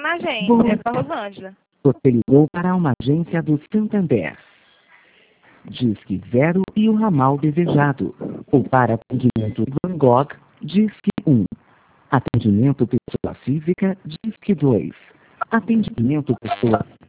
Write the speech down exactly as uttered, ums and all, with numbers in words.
na agência, Boa é para Rosângela. Você ligou para uma agência do Santander. Disque zero e o ramal desejado. Ou para atendimento Van Gogh, Disque um. Atendimento pessoa física, Disque dois. Atendimento pessoa